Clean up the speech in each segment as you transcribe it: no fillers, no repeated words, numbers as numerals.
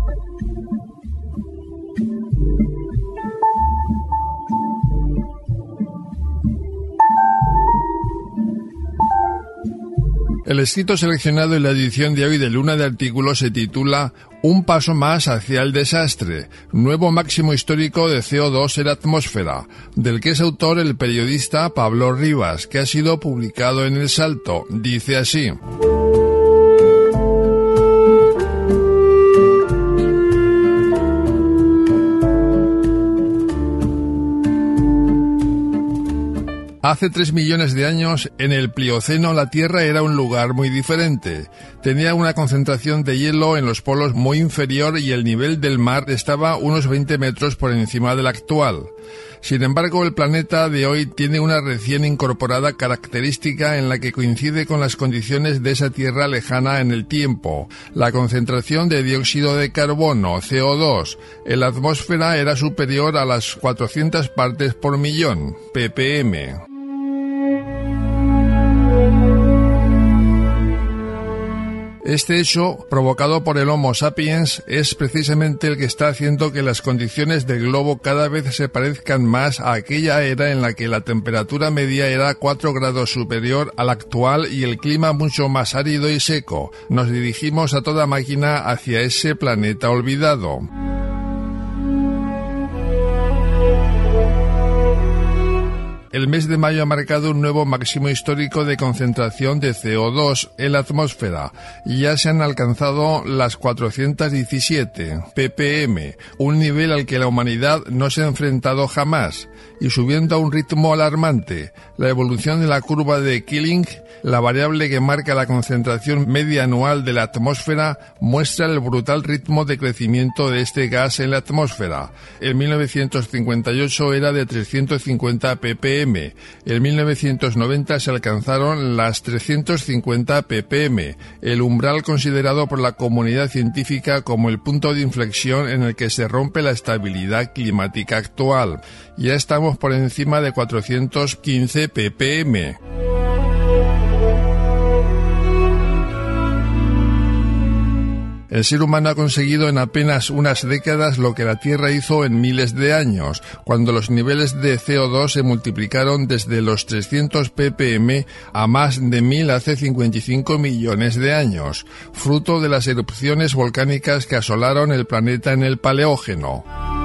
El escrito seleccionado en la edición de hoy de Luna de Artículos se titula Un paso más hacia el desastre, nuevo máximo histórico de CO2 en la atmósfera, del que es autor el periodista Pablo Rivas, que ha sido publicado en El Salto. Dice así: Hace 3 millones de años, en el Plioceno, la Tierra era un lugar muy diferente. Tenía una concentración de hielo en los polos muy inferior y el nivel del mar estaba unos 20 metros por encima del actual. Sin embargo, el planeta de hoy tiene una recién incorporada característica en la que coincide con las condiciones de esa Tierra lejana en el tiempo. La concentración de dióxido de carbono, CO2, en la atmósfera era superior a las 400 partes por millón, ppm. Este hecho, provocado por el Homo sapiens, es precisamente el que está haciendo que las condiciones del globo cada vez se parezcan más a aquella era en la que la temperatura media era 4 grados superior a la actual y el clima mucho más árido y seco. Nos dirigimos a toda máquina hacia ese planeta olvidado. El mes de mayo ha marcado un nuevo máximo histórico de concentración de CO2 en la atmósfera y ya se han alcanzado las 417 ppm, un nivel al que la humanidad no se ha enfrentado jamás, y subiendo a un ritmo alarmante. La evolución de la curva de Killing, la variable que marca la concentración media anual de la atmósfera, muestra el brutal ritmo de crecimiento de este gas en la atmósfera. En 1958 era de 350 ppm. En 1990 se alcanzaron las 350 ppm, el umbral considerado por la comunidad científica como el punto de inflexión en el que se rompe la estabilidad climática actual. Ya estamos por encima de 415 ppm. El ser humano ha conseguido en apenas unas décadas lo que la Tierra hizo en miles de años, cuando los niveles de CO2 se multiplicaron desde los 300 ppm a más de 1000 hace 55 millones de años, fruto de las erupciones volcánicas que asolaron el planeta en el Paleógeno.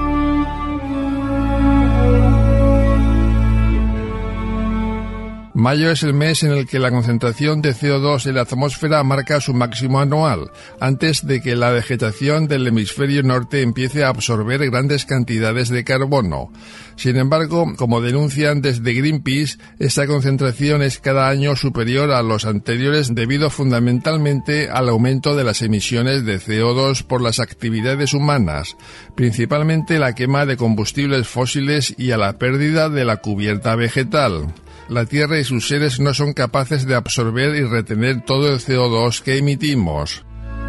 Mayo es el mes en el que la concentración de CO2 en la atmósfera marca su máximo anual, antes de que la vegetación del hemisferio norte empiece a absorber grandes cantidades de carbono. Sin embargo, como denuncian desde Greenpeace, esta concentración es cada año superior a los anteriores debido fundamentalmente al aumento de las emisiones de CO2 por las actividades humanas, principalmente la quema de combustibles fósiles y a la pérdida de la cubierta vegetal. La Tierra y sus seres no son capaces de absorber y retener todo el CO2 que emitimos.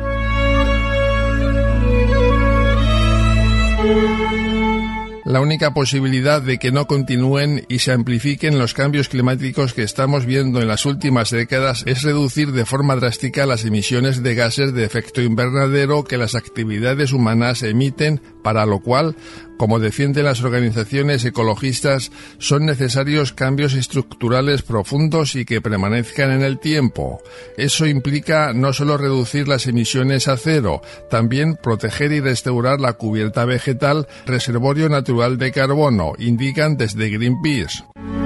La única posibilidad de que no continúen y se amplifiquen los cambios climáticos que estamos viendo en las últimas décadas es reducir de forma drástica las emisiones de gases de efecto invernadero que las actividades humanas emiten, para lo cual, como defienden las organizaciones ecologistas, son necesarios cambios estructurales profundos y que permanezcan en el tiempo. Eso implica no solo reducir las emisiones a cero, también proteger y restaurar la cubierta vegetal, reservorio natural de carbono, indican desde Greenpeace.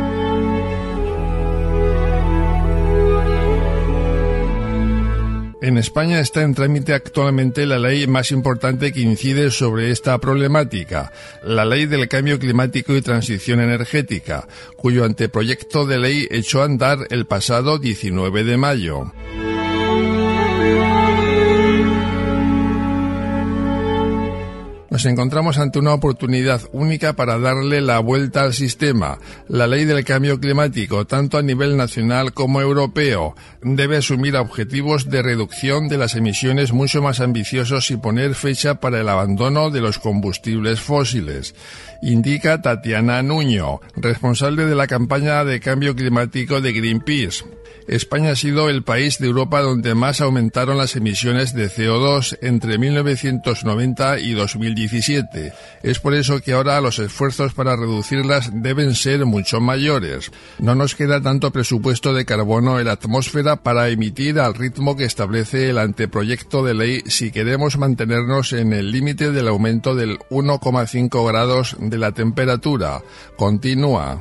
En España está en trámite actualmente la ley más importante que incide sobre esta problemática, la Ley del Cambio Climático y Transición Energética, cuyo anteproyecto de ley echó a andar el pasado 19 de mayo. Nos Nos encontramos ante una oportunidad única para darle la vuelta al sistema. La ley del cambio climático, tanto a nivel nacional como europeo, debe asumir objetivos de reducción de las emisiones mucho más ambiciosos y poner fecha para el abandono de los combustibles fósiles, indica Tatiana Nuño, responsable de la campaña de cambio climático de Greenpeace. España ha sido el país de Europa donde más aumentaron las emisiones de CO2 entre 1990 y 2017. Es por eso que ahora los esfuerzos para reducirlas deben ser mucho mayores. No nos queda tanto presupuesto de carbono en la atmósfera para emitir al ritmo que establece el anteproyecto de ley si queremos mantenernos en el límite del aumento del 1,5 grados de la temperatura. Continúa.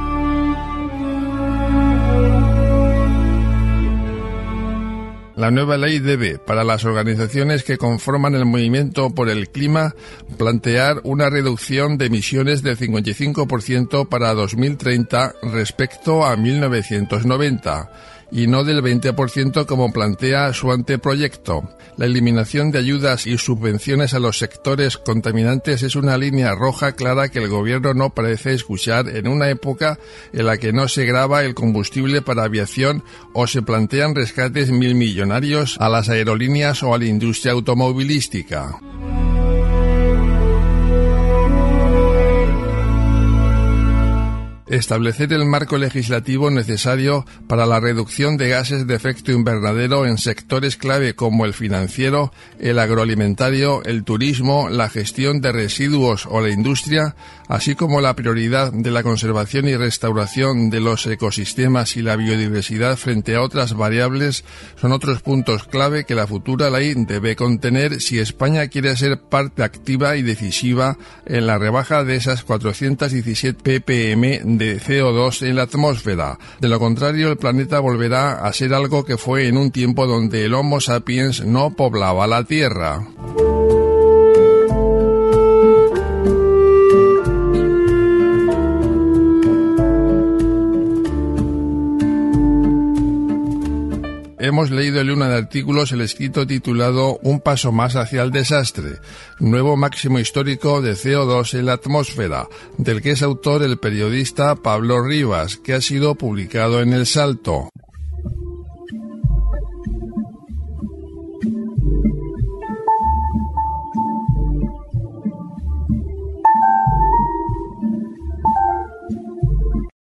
La nueva ley debe, para las organizaciones que conforman el movimiento por el clima, plantear una reducción de emisiones del 55% para 2030 respecto a 1990. Y no del 20% como plantea su anteproyecto. La eliminación de ayudas y subvenciones a los sectores contaminantes es una línea roja clara que el gobierno no parece escuchar en una época en la que no se grava el combustible para aviación o se plantean rescates milmillonarios a las aerolíneas o a la industria automovilística. Establecer el marco legislativo necesario para la reducción de gases de efecto invernadero en sectores clave como el financiero, el agroalimentario, el turismo, la gestión de residuos o la industria, así como la prioridad de la conservación y restauración de los ecosistemas y la biodiversidad frente a otras variables, son otros puntos clave que la futura ley debe contener si España quiere ser parte activa y decisiva en la rebaja de esas 417 ppm de CO2 en la atmósfera. De lo contrario, el planeta volverá a ser algo que fue en un tiempo donde el Homo sapiens no poblaba la Tierra. Hemos leído en una de artículos el escrito titulado Un paso más hacia el desastre, nuevo máximo histórico de CO2 en la atmósfera, del que es autor el periodista Pablo Rivas, que ha sido publicado en El Salto.